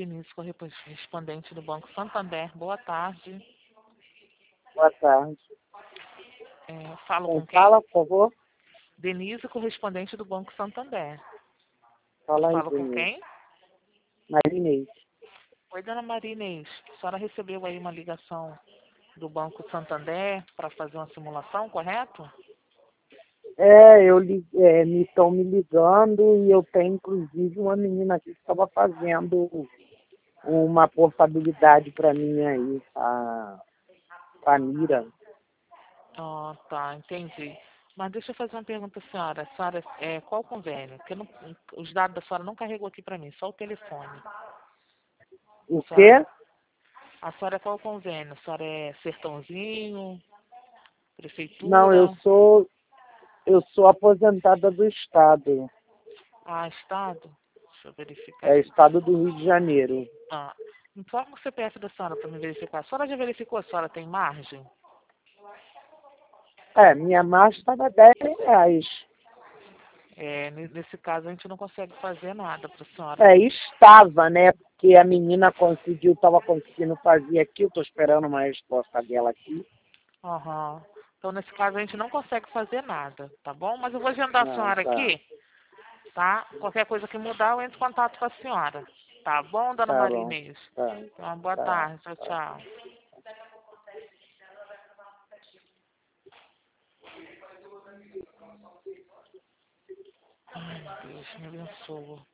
Denise, correspondente do Banco Santander. Boa tarde. Boa tarde. Falo Quem com quem? fala, por favor? Denise, correspondente do Banco Santander. Fala aí, Falo com Denise. quem? Marinês. Oi, dona Maria Inês. A senhora recebeu aí uma ligação do Banco Santander para fazer uma simulação, correto? Me estão me ligando e eu tenho inclusive uma menina aqui que estava fazendo uma portabilidade para mim aí, a Mira. Ah, tá, entendi. Mas deixa eu fazer uma pergunta à senhora. A senhora, qual o convênio? Porque os dados da senhora não carregou aqui para mim, só o telefone. O Senhora, quê? a senhora qual o convênio? A senhora é Sertãozinho, Não, Prefeitura, eu sou aposentada do Estado. Estado? Deixa eu verificar É aqui. Estado do Rio de Janeiro. Ah, informa o CPF da senhora para me verificar. A senhora já verificou? A senhora tem margem? Minha marcha estava R$ 10. Nesse caso, a gente não consegue fazer nada para a senhora. Estava, né? Porque a menina estava conseguindo fazer aqui, eu estou esperando uma resposta dela aqui. Aham. Então, nesse caso, a gente não consegue fazer nada, tá bom? Mas eu vou agendar a Ah, senhora tá. aqui, tá? Qualquer coisa que mudar, eu entro em contato com a senhora. Tá bom, dona Tá Maria bom. Inês? Tá, Então, uma boa tá, tarde. Tchau, tá. tchau. Ai, Deus, me abençoa.